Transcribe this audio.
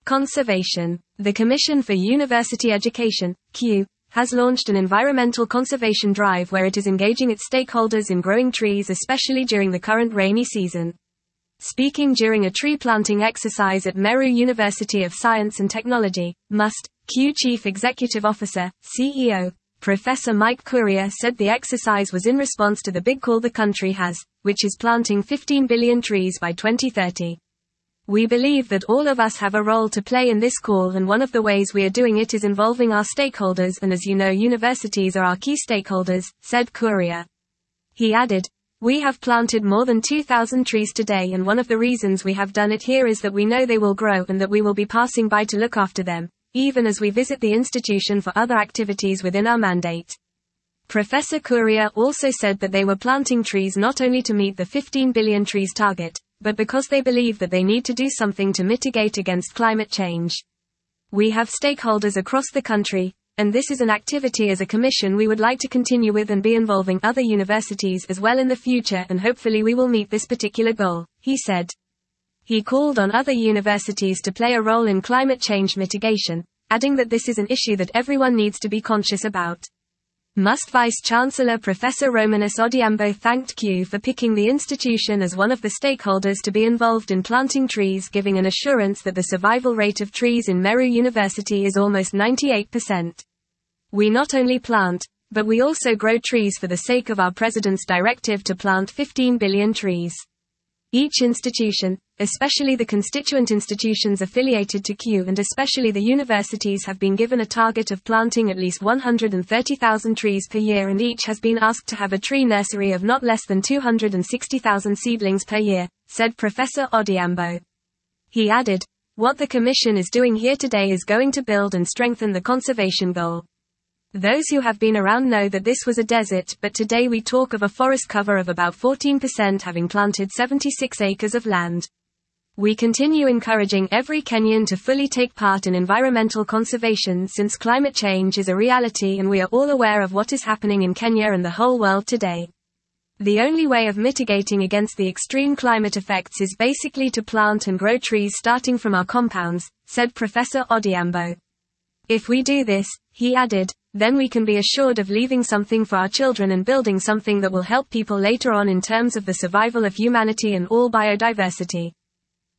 Conservation. The Commission for University Education, CUE, has launched an environmental conservation drive where it is engaging its stakeholders in growing trees, especially during the current rainy season. Speaking during a tree planting exercise at Meru University of Science and Technology, MUST, CUE Chief Executive Officer, CEO, Professor Mike Courier said the exercise was in response to the big call the country has, which is planting 15 billion trees by 2030. We believe that all of us have a role to play in this call, and one of the ways we are doing it is involving our stakeholders, and as you know, universities are our key stakeholders, said Courier. He added, "We have planted more than 2,000 trees today, and one of the reasons we have done it here is that we know they will grow and that we will be passing by to look after them, even as we visit the institution for other activities within our mandate." Professor Courier also said that they were planting trees not only to meet the 15 billion trees target, but because they believe that they need to do something to mitigate against climate change. "We have stakeholders across the country, and this is an activity as a commission we would like to continue with and be involving other universities as well in the future, and hopefully we will meet this particular goal," he said. He called on other universities to play a role in climate change mitigation, adding that this is an issue that everyone needs to be conscious about. MUST Vice-Chancellor Professor Romanus Odiambo thanked CUE for picking the institution as one of the stakeholders to be involved in planting trees, giving an assurance that the survival rate of trees in Meru University is almost 98%. "We not only plant, but we also grow trees for the sake of our President's directive to plant 15 billion trees. Each institution, especially the constituent institutions affiliated to CUE and especially the universities, have been given a target of planting at least 130,000 trees per year, and each has been asked to have a tree nursery of not less than 260,000 seedlings per year," said Professor Odiambo. He added, "What the Commission is doing here today is going to build and strengthen the conservation goal. Those who have been around know that this was a desert, but today we talk of a forest cover of about 14%, having planted 76 acres of land. We continue encouraging every Kenyan to fully take part in environmental conservation since climate change is a reality and we are all aware of what is happening in Kenya and the whole world today. The only way of mitigating against the extreme climate effects is basically to plant and grow trees starting from our compounds," said Professor Odiambo. "If we do this," he added, "then we can be assured of leaving something for our children and building something that will help people later on in terms of the survival of humanity and all biodiversity."